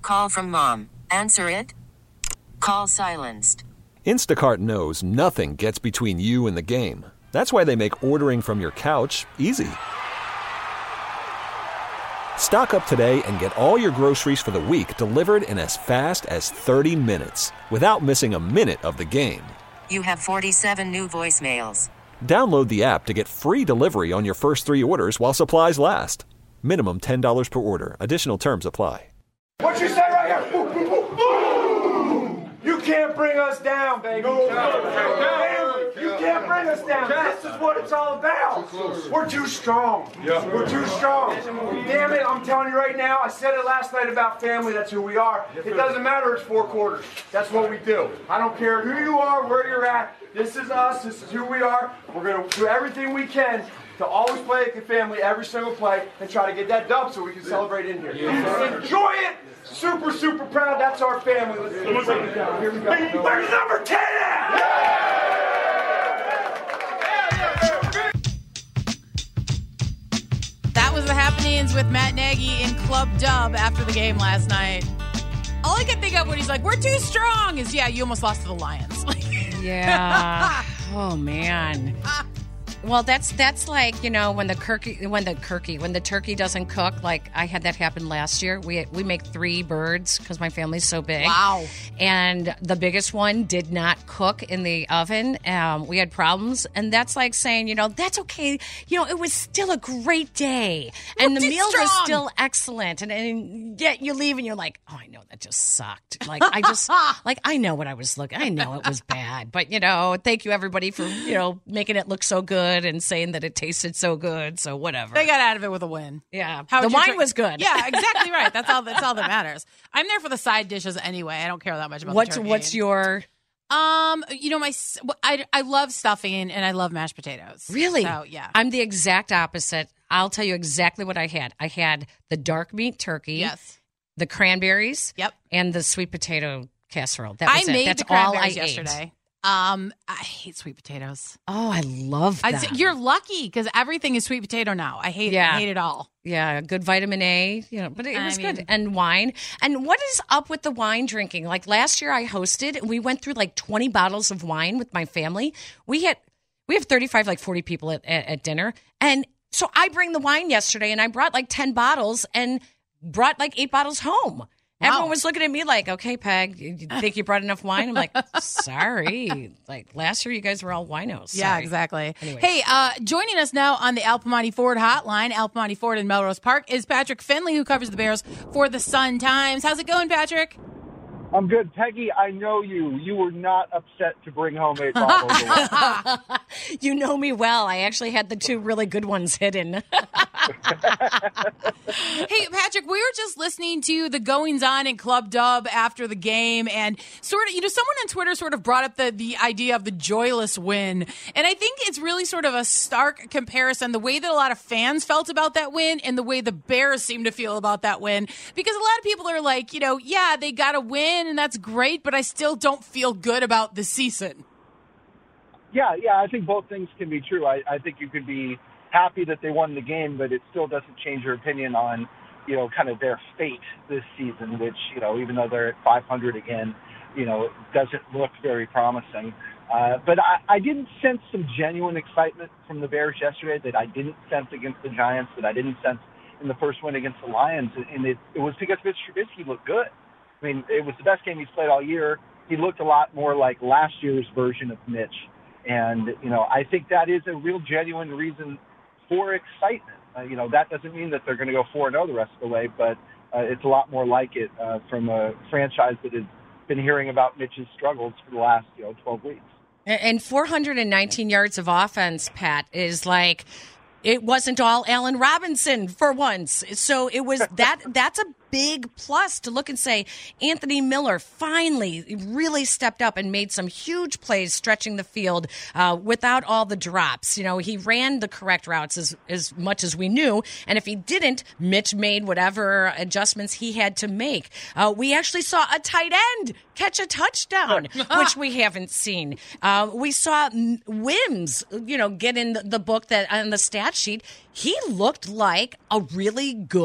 Call from mom. Answer it. Call silenced. Instacart knows nothing gets between you and the game. That's why they make ordering from your couch easy. Stock up today and get all your groceries for the week delivered in as fast as 30 minutes without missing a minute of the game. You have 47 new voicemails. Download the app to get free delivery on your first 3 orders while supplies last. Minimum $10 per order. Additional terms apply. What you say right here? Boom, boom, boom, boom. You can't bring us down, baby. No. You can't bring us down. This is what it's all about. We're too strong. We're too strong. Damn it, I'm telling you right now, I said it last night about family, that's who we are. It doesn't matter, it's 4 quarters. That's what we do. I don't care who you are, where you're at. This is us, this is who we are. We're going to do everything we can to always play like a family every single play and try to get that dub so we can celebrate in here. Enjoy it! Super, super proud. That's our family. Let's break it down. Here we go. Where's number 10 at? That was the happenings with Matt Nagy in Club Dub after the game last night. All I can think of when he's like, we're too strong, is, yeah, you almost lost to the Lions. Yeah. Oh, man. Well, that's like, you know, when the turkey doesn't cook. Like, I had that happen last year. We make 3 birds because my family's so big. Wow. And the biggest one did not cook in the oven. We had problems, and that's like saying, you know, that's okay. You know, it was still a great day, and the meal was still excellent. And yet you leave, and you're like, oh, I know that just sucked. Like I know what I was looking. I know it was bad, but you know, thank you everybody for making it look so good and saying that it tasted so good. So whatever. They got out of it with a win. Yeah. The wine was good. Yeah, exactly right. That's all that matters. I'm there for the side dishes anyway. I don't care that much about the turkey. What's your I love stuffing and I love mashed potatoes. Really? So, yeah. I'm the exact opposite. I'll tell you exactly what I had. I had the dark meat turkey. Yes. The cranberries. Yep. And the sweet potato casserole. That was I made That's the cranberries all I yesterday. ate. I hate sweet potatoes. Oh, I love that. You're lucky because everything is sweet potato now. I hate it. I hate it all. Yeah, good vitamin A, but it was good. And wine. And what is up with the wine drinking? Like last year I hosted and we went through like 20 bottles of wine with my family. We have 35, like 40 people at dinner. And so I bring the wine yesterday and I brought like 10 bottles and brought like 8 bottles home. Wow. Everyone was looking at me like, okay, Peg, you think you brought enough wine? I'm like, sorry. Like, last year you guys were all winos. Sorry. Yeah, exactly. Anyways. Hey, joining us now on the Al Piemonte Ford hotline, Al Piemonte Ford in Melrose Park, is Patrick Finley, who covers the Bears for the Sun-Times. How's it going, Patrick? I'm good. Peggy, I know you. You were not upset to bring home 8 bottles. You know me well. I actually had the 2 really good ones hidden. Hey, Patrick, we were just listening to the goings-on in Club Dub after the game, and sort of, someone on Twitter sort of brought up the idea of the joyless win, and I think it's really sort of a stark comparison, the way that a lot of fans felt about that win and the way the Bears seem to feel about that win, because a lot of people are like, yeah, they got a win, and that's great, but I still don't feel good about the season. Yeah, I think both things can be true. I think you could be happy that they won the game, but it still doesn't change your opinion on, kind of their fate this season, which, even though they're at 500 again, doesn't look very promising. But I didn't sense some genuine excitement from the Bears yesterday that I didn't sense against the Giants, that I didn't sense in the first win against the Lions, and it was because Mitch Trubisky looked good. I mean, it was the best game he's played all year. He looked a lot more like last year's version of Mitch. And, I think that is a real genuine reason for excitement. That doesn't mean that they're going to go 4-0 the rest of the way, but it's a lot more like it from a franchise that has been hearing about Mitch's struggles for the last, 12 weeks. And 419 yards of offense, Pat, is like, it wasn't all Allen Robinson for once. So it was that's a big plus to look and say, Anthony Miller finally really stepped up and made some huge plays stretching the field without all the drops. He ran the correct routes as much as we knew. And if he didn't, Mitch made whatever adjustments he had to make. We actually saw a tight end catch a touchdown, which we haven't seen. We saw Wims, get in the book that on the stat sheet. He looked like a really good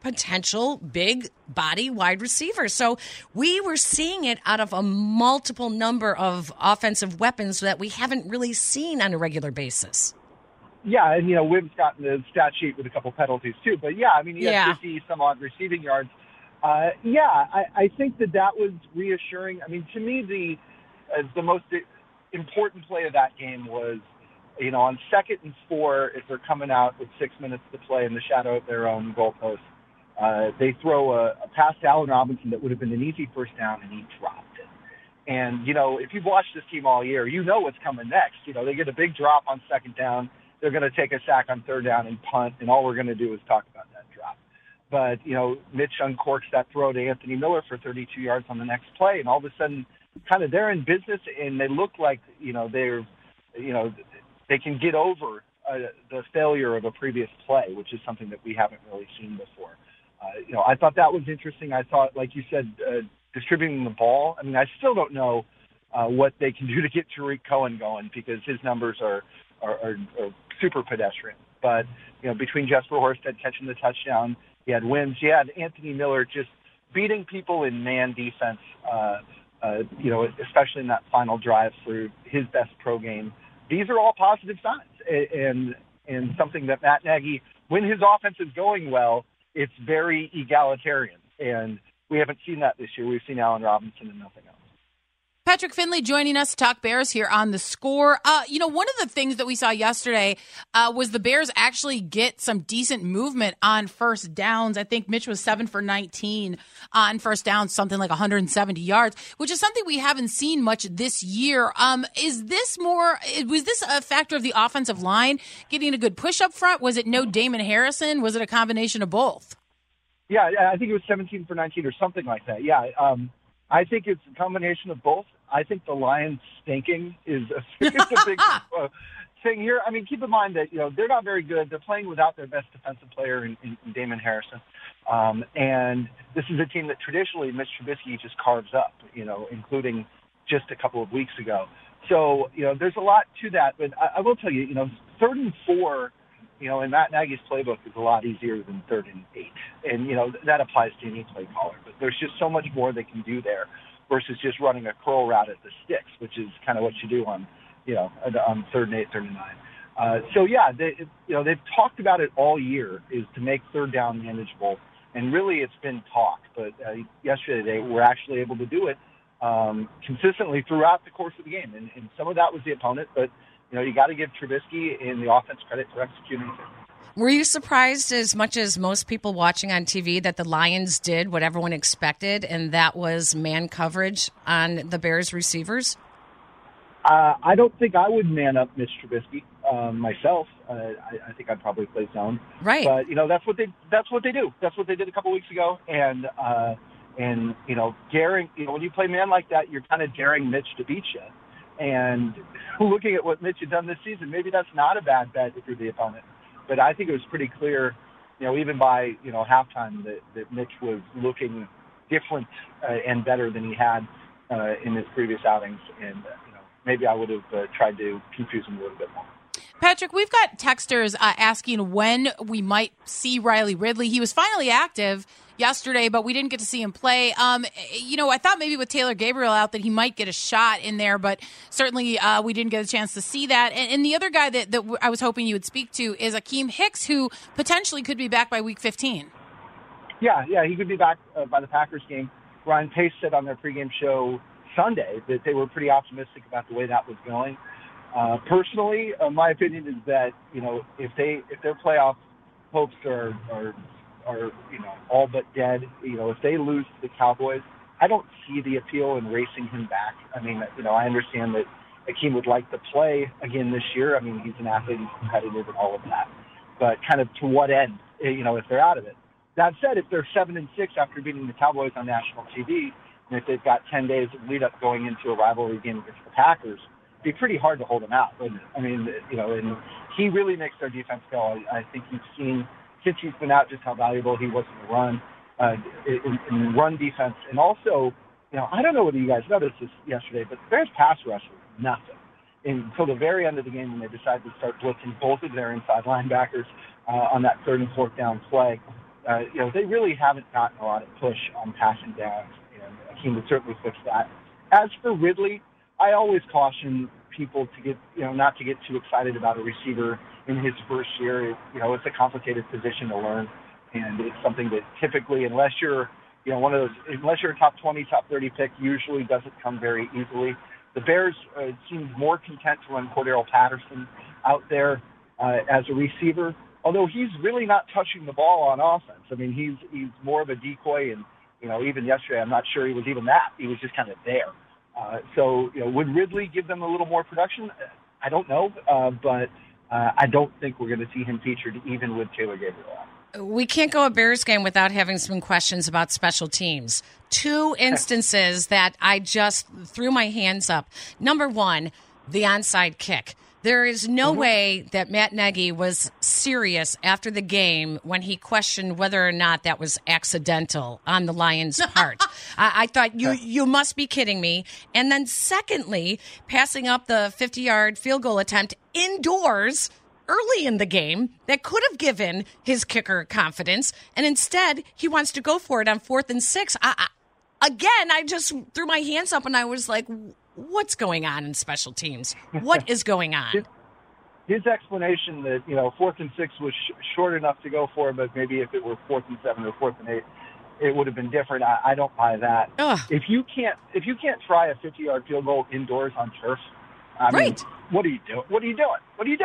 potential big body wide receivers. So we were seeing it out of a multiple number of offensive weapons that we haven't really seen on a regular basis. Yeah, and, Wibb's gotten the stat sheet with a couple penalties, too. But, he had 50 some odd receiving yards. I think that was reassuring. I mean, to me, the most important play of that game was, on 2nd and 4, if they're coming out with 6 minutes to play in the shadow of their own goalpost, they throw a pass to Allen Robinson that would have been an easy first down, and he dropped it. And, if you've watched this team all year, you know what's coming next. They get a big drop on 2nd down. They're going to take a sack on 3rd down and punt, and all we're going to do is talk about that drop. But, Mitch uncorks that throw to Anthony Miller for 32 yards on the next play, and all of a sudden, kind of they're in business, and they look like, they can get over the failure of a previous play, which is something that we haven't really seen before. I thought that was interesting. I thought, like you said, distributing the ball. I mean, I still don't know what they can do to get Tariq Cohen going because his numbers are super pedestrian. But, between Jesper Horsted catching the touchdown, he had wins. You had Anthony Miller just beating people in man defense, especially in that final drive for his best pro game. These are all positive signs and something that Matt Nagy, when his offense is going well, it's very egalitarian. And we haven't seen that this year. We've seen Allen Robinson and nothing else. Patrick Finley joining us to talk Bears here on The Score. One of the things that we saw yesterday was the Bears actually get some decent movement on first downs. I think Mitch was 7 for 19 on first downs, something like 170 yards, which is something we haven't seen much this year. Was this a factor of the offensive line getting a good push up front? Was it no Damon Harrison? Was it a combination of both? Yeah, I think it was 17 for 19 or something like that. Yeah, I think it's a combination of both. I think the Lions stinking is a big thing here. I mean, keep in mind that, they're not very good. They're playing without their best defensive player in Damon Harrison. And this is a team that traditionally Mitch Trubisky just carves up, including just a couple of weeks ago. So, there's a lot to that. But I will tell you, 3rd and 4, in Matt Nagy's playbook is a lot easier than 3rd and 8. And, that applies to any play caller. But there's just so much more they can do there versus just running a curl route at the sticks, which is kind of what you do on 3rd and 8, 3rd and 9. They've talked about it all year is to make 3rd down manageable. And really it's been talk. But yesterday they were actually able to do it consistently throughout the course of the game. And some of that was the opponent, but you got to give Trubisky and the offense credit for executing it. Were you surprised as much as most people watching on TV that the Lions did what everyone expected, and that was man coverage on the Bears receivers? I don't think I would man up Mitch Trubisky myself. I think I'd probably play zone. Right. But that's what they do. That's what they did a couple weeks ago. And daring. When you play man like that, you're kind of daring Mitch to beat you. And looking at what Mitch had done this season, maybe that's not a bad bet if you're the opponent. But I think it was pretty clear, even by, halftime that Mitch was looking different and better than he had in his previous outings. And, maybe I would have tried to confuse him a little bit more. Patrick, we've got texters asking when we might see Riley Ridley. He was finally active yesterday, but we didn't get to see him play. I thought maybe with Taylor Gabriel out that he might get a shot in there, but certainly we didn't get a chance to see that. And the other guy that I was hoping you would speak to is Akeem Hicks, who potentially could be back by Week 15. Yeah, he could be back by the Packers game. Ryan Pace said on their pregame show Sunday that they were pretty optimistic about the way that was going. Personally, my opinion is that if their playoff hopes are all but dead, if they lose to the Cowboys, I don't see the appeal in racing him back. I mean, I understand that Akeem would like to play again this year. I mean, he's an athlete, he's competitive, and all of that. But kind of to what end? If they're out of it. That said, if they're 7-6 after beating the Cowboys on national TV, and if they've got 10 days of lead up going into a rivalry game against the Packers, it'd be pretty hard to hold him out. But, and he really makes their defense go. I think you've seen since he's been out just how valuable he was in the run, in run defense. And also, I don't know whether you guys noticed this yesterday, but the Bears pass rush was nothing until the very end of the game when they decided to start blitzing both of their inside linebackers on that 3rd and 4th down play. they really haven't gotten a lot of push on passing downs, and Hakeem would certainly fix that. As for Ridley, I always caution people to get, not to get too excited about a receiver in his first year. It's a complicated position to learn, and it's something that typically, unless you're, unless you're a top 20, top 30 pick, usually doesn't come very easily. The Bears seem more content to run Cordero Patterson out there as a receiver, although he's really not touching the ball on offense. I mean, he's more of a decoy, and even yesterday, I'm not sure he was even that. He was just kind of there. So would Ridley give them a little more production? I don't know, but I don't think we're going to see him featured even with Taylor Gabriel. We can't go a Bears game without having some questions about special teams. 2 instances that I just threw my hands up. Number 1, the onside kick. There is no way that Matt Nagy was serious after the game when he questioned whether or not that was accidental on the Lions' part. I thought, you must be kidding me. And then secondly, passing up the 50-yard field goal attempt indoors early in the game that could have given his kicker confidence, and instead he wants to go for it on 4th and 6. I just threw my hands up and I was like, what's going on in special teams? What is going on? His explanation that 4th and 6 was short enough to go for, but maybe if it were 4th and 7 or 4th and 8, it would have been different. I don't buy that. Ugh. If you can't try a 50-yard field goal indoors on turf, right? What are you doing? What are you doing?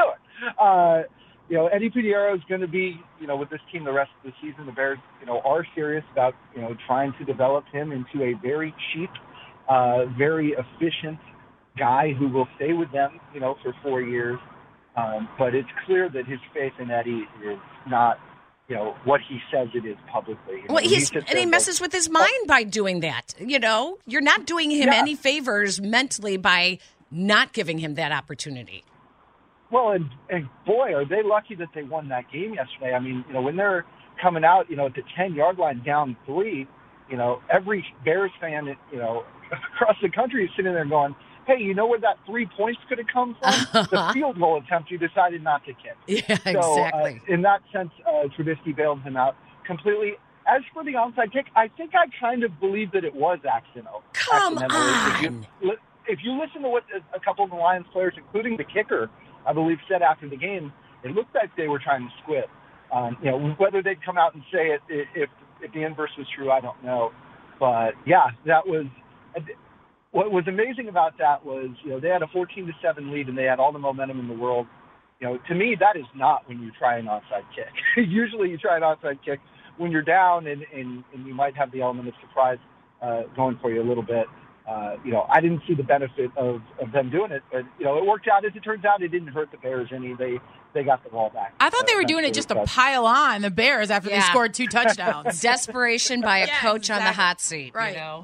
Eddie Piñeiro is going to be, with this team the rest of the season. The Bears, are serious about, trying to develop him into a very cheap, very efficient guy who will stay with them, for 4 years. But it's clear that his faith in Eddie is not, what he says it is publicly. Well, he messes with his mind by doing that. You're not doing him any favors mentally by not giving him that opportunity. Well, and boy, are they lucky that they won that game yesterday. I mean, when they're coming out, at the 10-yard line down 3, every Bears fan, across the country is sitting there going, hey, you know where that 3 points could have come from? The field goal attempt you decided not to kick. Yeah, exactly. In that sense, Trubisky bailed him out completely. As for the onside kick, I think I kind of believe that it was accidental. Come on. If you listen to what a couple of the Lions players, including the kicker, I believe, said after the game, it looked like they were trying to squib. Whether they'd come out and say it, if the inverse was true, I don't know. But, yeah, that was – what was amazing about that was, they had a 14-7 lead and they had all the momentum in the world. To me, that is not when you try an onside kick. Usually you try an onside kick when you're down and you might have the element of surprise going for you a little bit. I didn't see the benefit of them doing it, but, it worked out. As it turns out, it didn't hurt the Bears any. They got the ball back. I thought they were doing it just to pile on the Bears after they scored 2 touchdowns. Desperation by a coach on the hot seat, right. All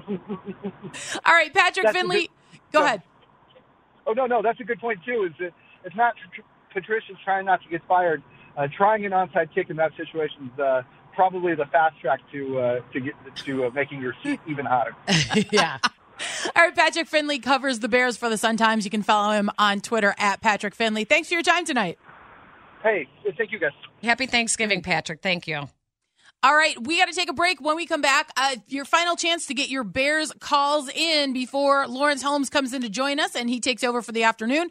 right, Patrick Finley, go ahead. Oh, no, that's a good point, too, is that it's not Patricia's trying not to get fired. Trying an onside kick in that situation is probably the fast track to making your seat even hotter. Yeah. All right, Patrick Finley covers the Bears for the Sun-Times. You can follow him on Twitter at Patrick Finley. Thanks for your time tonight. Hey, thank you, guys. Happy Thanksgiving, Patrick. Thank you. All right, we got to take a break. When we come back, your final chance to get your Bears calls in before Lawrence Holmes comes in to join us, and he takes over for the afternoon.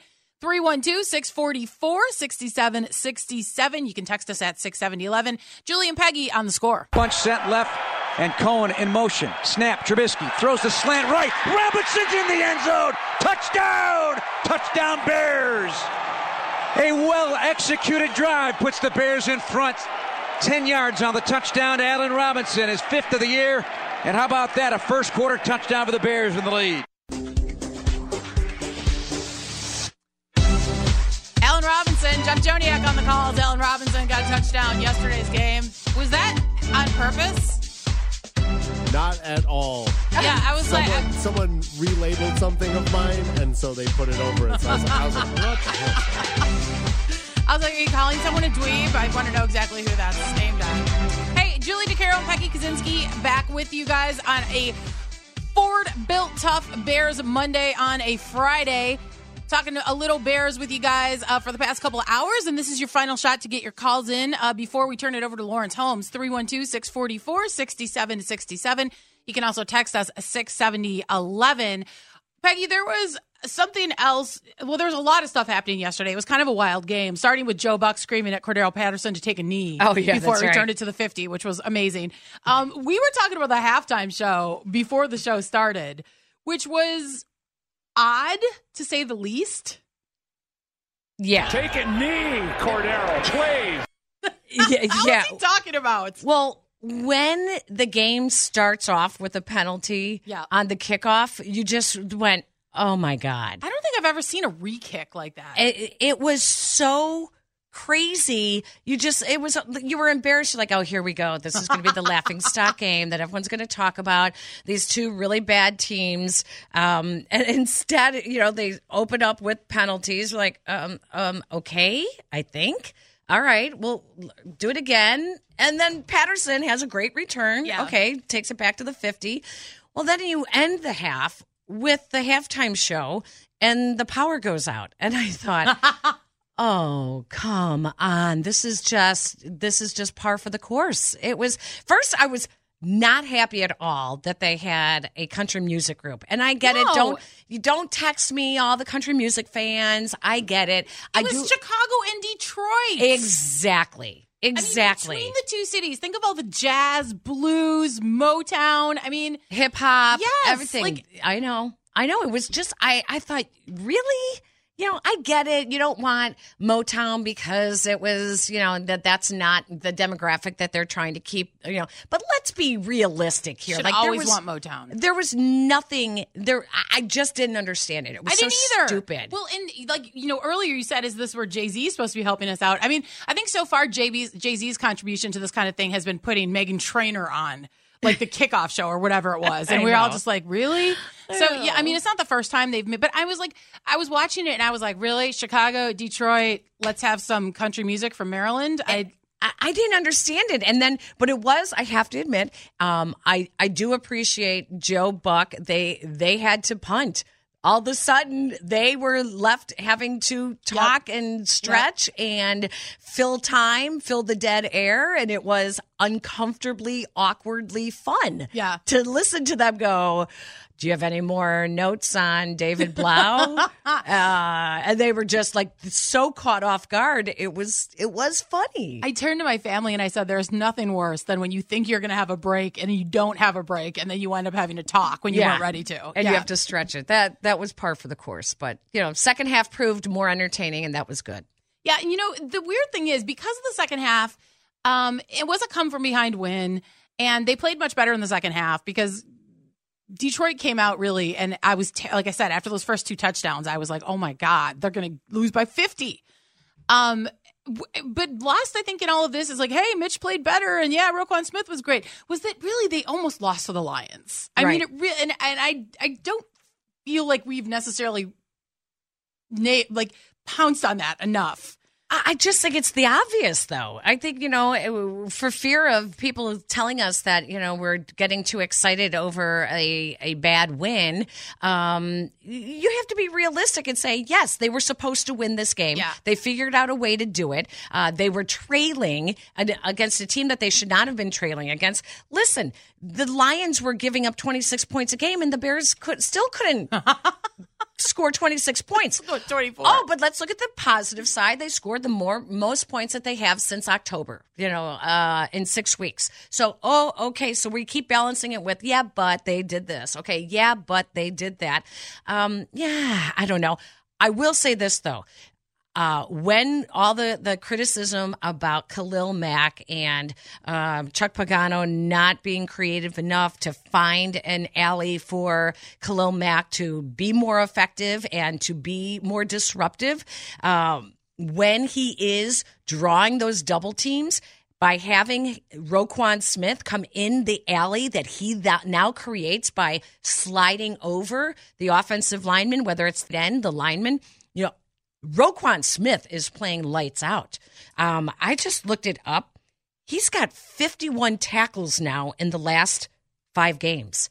312-644-6767. You can text us at 67011. Julie and Peggy on the score. Bunch sent left, and Cohen in motion. Snap, Trubisky throws the slant right. Robinson's in the end zone. Touchdown! Touchdown Bears! A well-executed drive puts the Bears in front. 10 yards on the touchdown to Allen Robinson, his 5th of the year. And how about that, a first-quarter touchdown for the Bears in the lead. Allen Robinson, Jeff Joniak on the calls. Allen Robinson got a touchdown yesterday's game. Was that on purpose? Not at all. Yeah, I was someone relabeled something of mine, and so they put it over it. So I was like, what the heck? I was like, are you calling someone a dweeb? I want to know exactly who that's aimed at. Hey, Julie DeCaro and Becky Kaczynski back with you guys on a Ford Built Tough Bears Monday on a Friday. Talking a little Bears with you guys for the past couple of hours, and this is your final shot to get your calls in before we turn it over to Lawrence Holmes, 312-644-6767. You can also text us 67011. Peggy, there was something else. Well, there was a lot of stuff happening yesterday. It was kind of a wild game, starting with Joe Buck screaming at Cordero Patterson to take a knee before he returned it to the 50, which was amazing. We were talking about the halftime show before the show started, which was odd, to say the least. Yeah. Take a knee, Cordero, please. What's he talking about? Well, when the game starts off with a penalty on the kickoff, you just went, oh, my God. I don't think I've ever seen a re-kick like that. It was so crazy. You were embarrassed. You're like, oh, here we go. This is going to be the laughingstock game that everyone's going to talk about. These two really bad teams. And instead, they open up with penalties. We're like, okay, I think. All right, we'll do it again. And then Patterson has a great return. Yeah. Okay, takes it back to the 50. Well, then you end the half with the halftime show, and the power goes out. And I thought, oh, come on. This is just par for the course. I was not happy at all that they had a country music group. And I get it. Don't text me, all the country music fans. I get it. It was Chicago and Detroit. Exactly. I mean, between the two cities, think of all the jazz, blues, Motown. I mean, hip hop, yes, everything. I know. It was just, I thought, really? I get it. You don't want Motown because it was, that's not the demographic that they're trying to keep, But let's be realistic here. Should always want Motown. There was nothing there. I just didn't understand it. It was stupid. Well, and earlier you said, is this where Jay-Z is supposed to be helping us out? I mean, I think so far Jay-Z's contribution to this kind of thing has been putting Meghan Trainor on, like the kickoff show or whatever it was. And we were all just like, really? So, yeah, I mean, it's not the first time they've made, but I was watching it and I was like, really? Chicago, Detroit, let's have some country music from Maryland? I didn't understand it. And then, but it was, I have to admit, I do appreciate Joe Buck. They had to punt. All of a sudden, they were left having to talk and stretch and fill the dead air, and it was uncomfortably, awkwardly fun to listen to them go, do you have any more notes on David Blau? And they were just like so caught off guard. It was funny. I turned to my family and I said, there's nothing worse than when you think you're going to have a break and you don't have a break and then you end up having to talk when you weren't ready to. And you have to stretch it. That was par for the course. But, second half proved more entertaining and that was good. Yeah. And, the weird thing is because of the second half, it was a come from behind win and they played much better in the second half because Detroit came out really, and I was, like I said, after those first two touchdowns, I was like, oh my God, they're going to lose by 50. But lost, I think, in all of this is like, hey, Mitch played better, and yeah, Roquan Smith was great. Was that really they almost lost to the Lions? I mean, it really, and I don't feel like we've necessarily pounced on that enough. I just think it's the obvious, though. I think, for fear of people telling us that, we're getting too excited over a bad win, you have to be realistic and say, yes, they were supposed to win this game. Yeah. They figured out a way to do it. They were trailing against a team that they should not have been trailing against. Listen, the Lions were giving up 26 points a game, and the Bears still couldn't score 26 points. 24. Oh, but let's look at the positive side. They scored the most points that they have since October, in 6 weeks. So, okay. So we keep balancing it with, but they did this. Okay. Yeah, but they did that. I don't know. I will say this though. When all the criticism about Khalil Mack and Chuck Pagano not being creative enough to find an alley for Khalil Mack to be more effective and to be more disruptive, when he is drawing those double teams, by having Roquan Smith come in the alley that he now creates by sliding over the offensive lineman, whether it's the lineman, Roquan Smith is playing lights out. I just looked it up. He's got 51 tackles now in the last 5 games.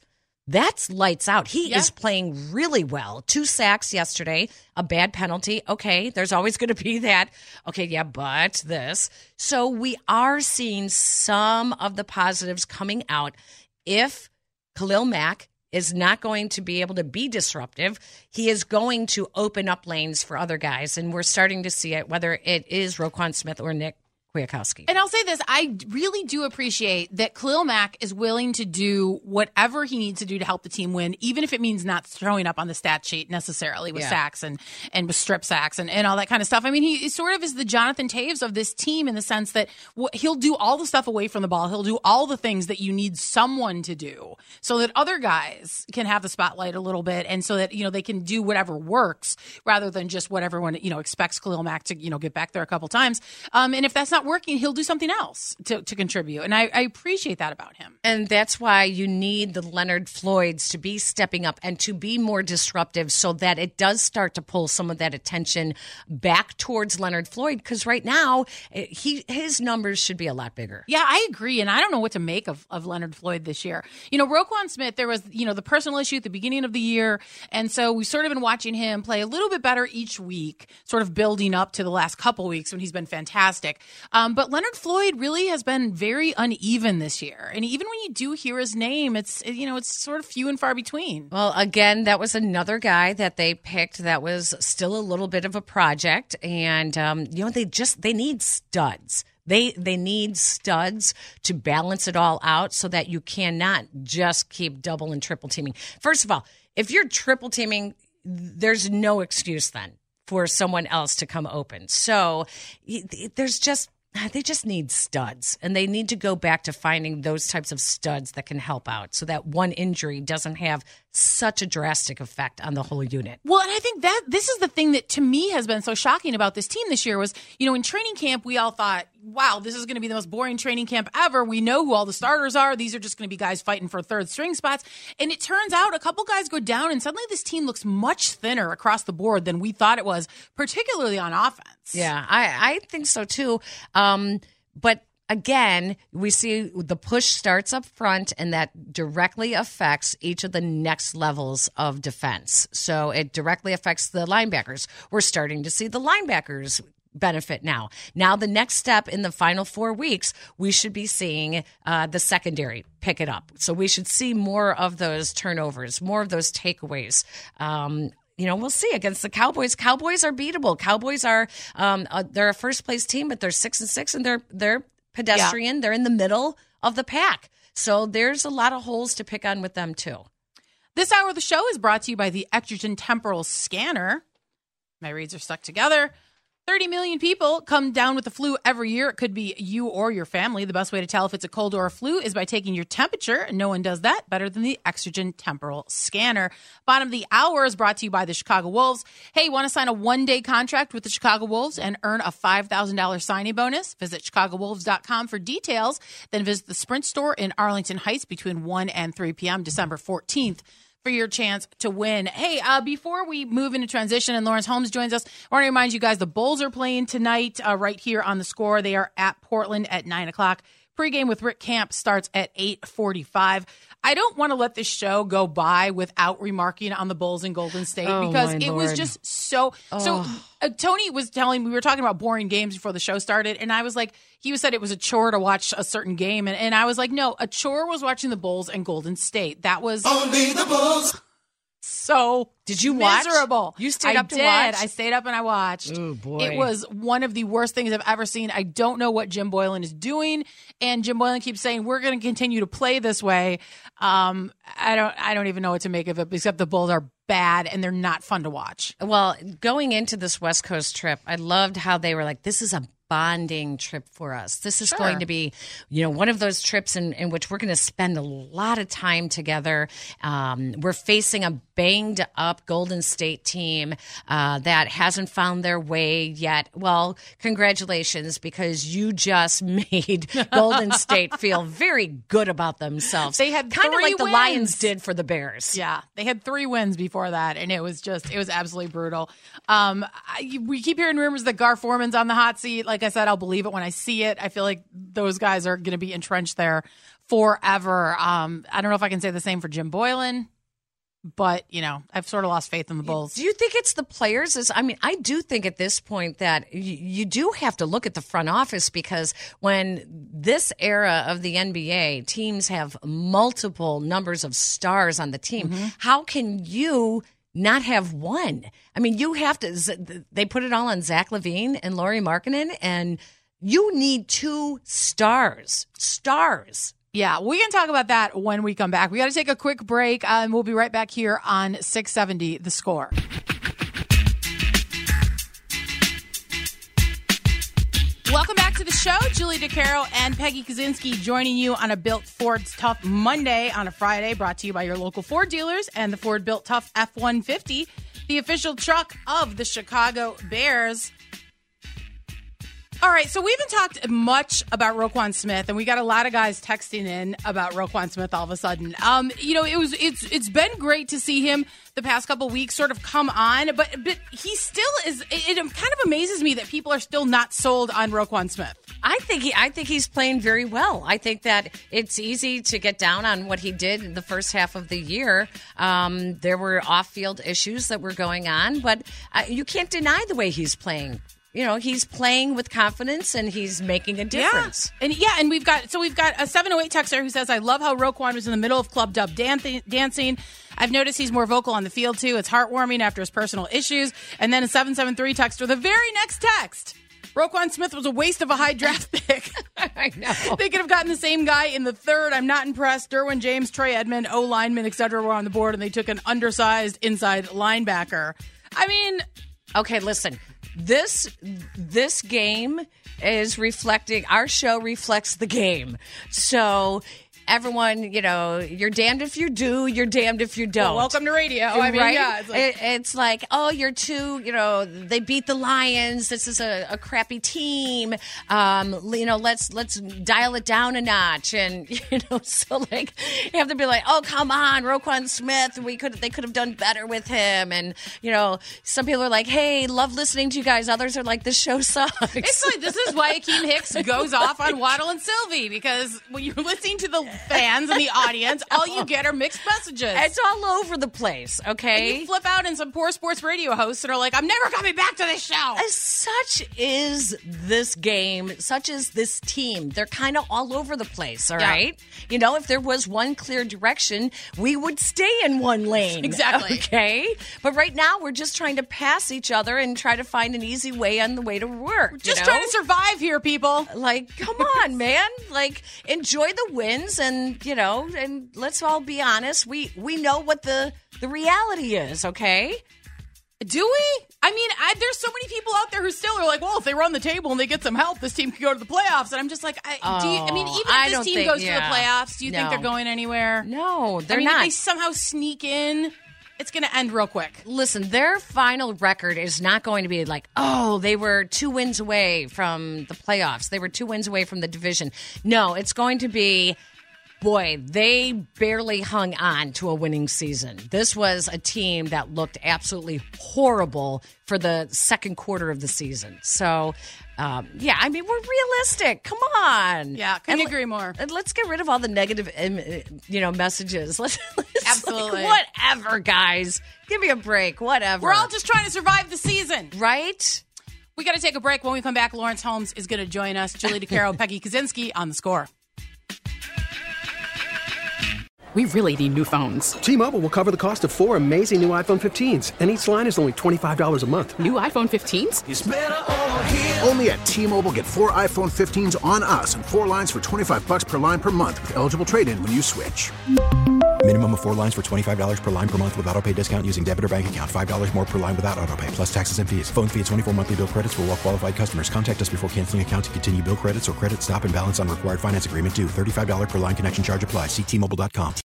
That's lights out. He Yeah. is playing really well. 2 sacks yesterday, a bad penalty. Okay, there's always going to be that. Okay, yeah, but this. So we are seeing some of the positives coming out. If Khalil Mack is not going to be able to be disruptive, he is going to open up lanes for other guys. And we're starting to see it, whether it is Roquan Smith or Nick Kwiatkowski. And I'll say this, I really do appreciate that Khalil Mack is willing to do whatever he needs to do to help the team win, even if it means not showing up on the stat sheet necessarily with sacks and with strip sacks and all that kind of stuff. I mean, he sort of is the Jonathan Taves of this team in the sense that he'll do all the stuff away from the ball. He'll do all the things that you need someone to do so that other guys can have the spotlight a little bit and so that, they can do whatever works rather than just what everyone, expects Khalil Mack to, get back there a couple times. And if that's not working, he'll do something else to contribute. And I appreciate that about him. And that's why you need the Leonard Floyds to be stepping up and to be more disruptive so that it does start to pull some of that attention back towards Leonard Floyd. Because right now, his numbers should be a lot bigger. Yeah, I agree. And I don't know what to make of Leonard Floyd this year. Roquan Smith, there was, the personal issue at the beginning of the year. And so we've sort of been watching him play a little bit better each week, sort of building up to the last couple weeks when he's been fantastic. But Leonard Floyd really has been very uneven this year. And even when you do hear his name, it's sort of few and far between. Well, again, that was another guy that they picked that was still a little bit of a project. And, they need studs. They need studs to balance it all out so that you cannot just keep double and triple teaming. First of all, if you're triple teaming, there's no excuse then for someone else to come open. So they just need studs, and they need to go back to finding those types of studs that can help out so that one injury doesn't have such a drastic effect on the whole unit. Well, and I think that this is the thing that to me has been so shocking about this team this year was, in training camp, we all thought, wow, this is going to be the most boring training camp ever. We know who all the starters are. These are just going to be guys fighting for third string spots. And it turns out a couple guys go down and suddenly this team looks much thinner across the board than we thought it was, particularly on offense. Yeah, I think so too. But again, we see the push starts up front, and that directly affects each of the next levels of defense. So it directly affects the linebackers. We're starting to see the linebackers benefit now. Now the next step in the final 4 weeks, we should be seeing the secondary pick it up. So we should see more of those turnovers, more of those takeaways. We'll see against the Cowboys. Cowboys are beatable. Cowboys are they're a first place team, but they're 6-6, and they're pedestrian. Yeah. They're in the middle of the pack. So there's a lot of holes to pick on with them too. This hour of the show is brought to you by the Exergen Temporal Scanner. My reads are stuck together. 30 million people come down with the flu every year. It could be you or your family. The best way to tell if it's a cold or a flu is by taking your temperature. No one does that better than the Exergen Temporal Scanner. Bottom of the hour is brought to you by the Chicago Wolves. Hey, want to sign a one-day contract with the Chicago Wolves and earn a $5,000 signing bonus? Visit ChicagoWolves.com for details. Then visit the Sprint store in Arlington Heights between 1 and 3 p.m. December 14th. For your chance to win. Hey, before we move into transition and Lawrence Holmes joins us, I want to remind you guys the Bulls are playing tonight right here on the Score. They are at Portland at 9 o'clock. Pregame with Rick Camp starts at 8:45. I don't want to let this show go by without remarking on the Bulls in Golden State because it was just so. So Tony was telling me, we were talking about boring games before the show started, and I was like, he said it was a chore to watch a certain game, and I was like, no, a chore was watching the Bulls and Golden State. That was only the Bulls. So did you watch? Miserable. You stayed up to watch? I stayed up and I watched. Oh, boy. It was one of the worst things I've ever seen. I don't know what Jim Boylan is doing, and Jim Boylan keeps saying we're going to continue to play this way. I don't even know what to make of it, except the Bulls are bad and they're not fun to watch. Well, going into this West Coast trip, I loved how they were like, this is a bonding trip for us. This is going to be, one of those trips in which we're going to spend a lot of time together. We're facing a banged up Golden State team that hasn't found their way yet. Well, congratulations, because you just made Golden State feel very good about themselves. They had kind of like the wins. Lions did for the Bears. Yeah, they had 3 wins before that, and it was absolutely brutal. We keep hearing rumors that Gar Forman's on the hot seat. Like I said, I'll believe it when I see it. I feel like those guys are going to be entrenched there forever. I don't know if I can say the same for Jim Boylan, but, I've sort of lost faith in the Bulls. Do you think it's the players? I do think at this point that you do have to look at the front office, because when this era of the NBA, teams have multiple numbers of stars on the team. How can you not have one? You have to. They put it all on Zach LaVine and Lauri Markkanen, and you need 2 stars. Yeah, we can talk about that when we come back. We got to take a quick break, and we'll be right back here on 670 The Score. Welcome back to the show. Julie DeCaro and Peggy Kaczynski joining you on a Built Ford's Tough Monday on a Friday, brought to you by your local Ford dealers and the Ford Built Tough F-150, the official truck of the Chicago Bears. All right, so we haven't talked much about Roquan Smith, and we got a lot of guys texting in about Roquan Smith all of a sudden. It's been great to see him the past couple weeks sort of come on, but he still is. It kind of amazes me that people are still not sold on Roquan Smith. I think he's playing very well. I think that it's easy to get down on what he did in the first half of the year. There were off-field issues that were going on, but you can't deny the way he's playing. He's playing with confidence and he's making a difference. And we've got a 708 texter who says, I love how Roquan was in the middle of Club Dub dancing. I've noticed he's more vocal on the field too. It's heartwarming after his personal issues. And then a 773 texter, the very next text, Roquan Smith was a waste of a high draft pick. I know. They could have gotten the same guy in the 3rd. I'm not impressed. Derwin James, Trey Edmond, O-lineman, etc. were on the board, and they took an undersized inside linebacker. Okay, listen. This game is reflecting, our show reflects the game. So everyone, you're damned if you do, you're damned if you don't. Well, welcome to radio. Right? Yeah. It's like, oh, you're too, they beat the Lions. This is a crappy team. Let's dial it down a notch. And, so you have to be like, oh, come on, Roquan Smith. They could have done better with him. And, some people are like, hey, love listening to you guys. Others are like, this show sucks. It's like, this is why Akeem Hicks goes off on Waddle and Sylvie, because when you're listening to the fans and the audience, all you get are mixed messages. It's all over the place, okay? And you flip out in some poor sports radio hosts that are like, I'm never coming back to this show. Such is this game. Such is this team. They're kind of all over the place, all right? If there was one clear direction, we would stay in one lane. Exactly. Okay? But right now, we're just trying to pass each other and try to find an easy way on the way to work. We're just trying to survive here, people. Come on, man. Enjoy the wins. And let's all be honest. We know what the reality is, okay? Do we? There's so many people out there who still are like, well, if they run the table and they get some help, this team can go to the playoffs. And I'm just like, even if this team goes to the playoffs, do you think they're going anywhere? No, they're not. If they somehow sneak in, it's going to end real quick. Listen, their final record is not going to be like, oh, they were 2 wins away from the playoffs. They were 2 wins away from the division. No, it's going to be, boy, they barely hung on to a winning season. This was a team that looked absolutely horrible for the second quarter of the season. So, we're realistic. Come on. Yeah, couldn't agree more. And let's get rid of all the negative, messages. Let's Absolutely. Whatever, guys. Give me a break. Whatever. We're all just trying to survive the season. Right? We got to take a break. When we come back, Lawrence Holmes is going to join us. Julie DeCaro, Peggy Kaczynski on The Score. We really need new phones. T-Mobile will cover the cost of 4 amazing new iPhone 15s, and each line is only $25 a month. New iPhone 15s? It's better over here. Only at T-Mobile, get 4 iPhone 15s on us and 4 lines for $25 per line per month with eligible trade-in when you switch. Minimum of 4 lines for $25 per line per month with autopay discount using debit or bank account. $5 more per line without autopay, plus taxes and fees. Phone fee at 24 monthly bill credits for well-qualified customers. Contact us before canceling account to continue bill credits or credit stop and balance on required finance agreement due. $35 per line connection charge applies. See T-Mobile.com.